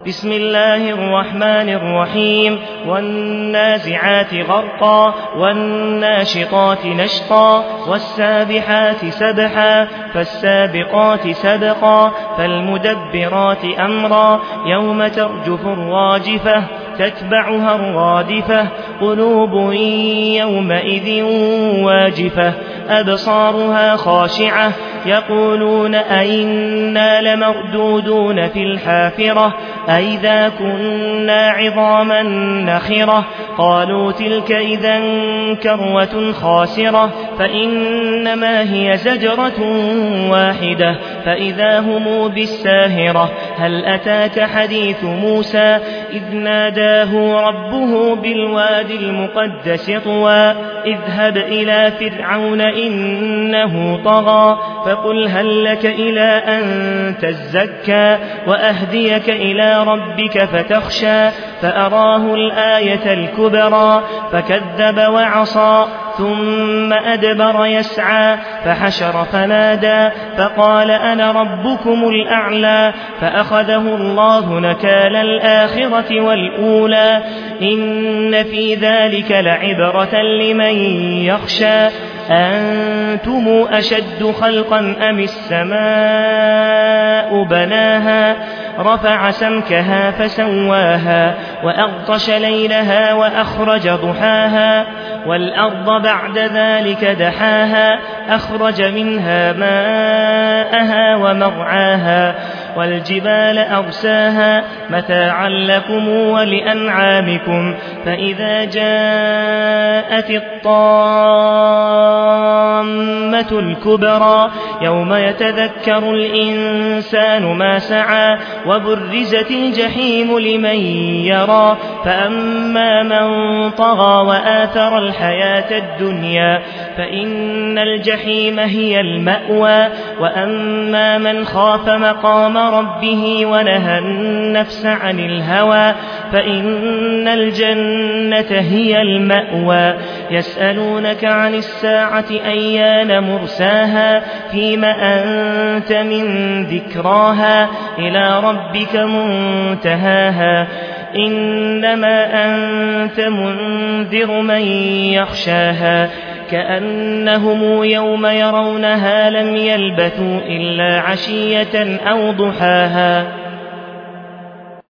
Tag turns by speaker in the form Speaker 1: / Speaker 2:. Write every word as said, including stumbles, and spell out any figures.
Speaker 1: بسم الله الرحمن الرحيم والنازعات غرقا والناشطات نشطا والسابحات سبحا فالسابقات سبقا فالمدبرات أمرا يوم ترجف الراجفة تتبعها الرادفة قلوب يومئذ واجفة أبصارها خاشعة يقولون أئنا لمردودون في الحافرة أئذا كنا عظاما نخرة قالوا تلك إذا كروة خاسرة فإنما هي زجرة واحدة فإذا هم بالساهرة هل أتاك حديث موسى إذ ناداه ربه بالوادي المقدس طوى اذهب إلى فرعون إنه طغى فقل هل لك إلى أن تزكى وأهديك إلى ربك فتخشى فأراه الآية الكبرى فكذب وعصى ثم أدبر يسعى فحشر فنادى فقال أنا ربكم الأعلى فأخذه الله نكال الآخرة والأولى إن في ذلك لعبرة لمن يخشى أنتم أشد خلقا أم السماء بناها رفع سمكها فسواها وأغطش ليلها وأخرج ضحاها والأرض بعد ذلك دحاها أخرج منها ماءها ومرعاها والجبال أرساها متاعا لكم ولأنعامكم فإذا جاءت الطامة الكبرى يوم يتذكر الإنسان ما سعى وبرزت الجحيم لمن يرى فأما من طغى وآثر الحياة الدنيا فإن الجحيم هي المأوى وأما من خاف مقام ربه ونهى النفس عن الهوى فإن الجنة هي المأوى يسألونك عن الساعة أيان مرساها فيما أنت من ذكراها إلى ربك منتهاها إنما أنت منذر من يخشاها كأنهم يوم يرونها لم يلبثوا إلا عشية أو ضحاها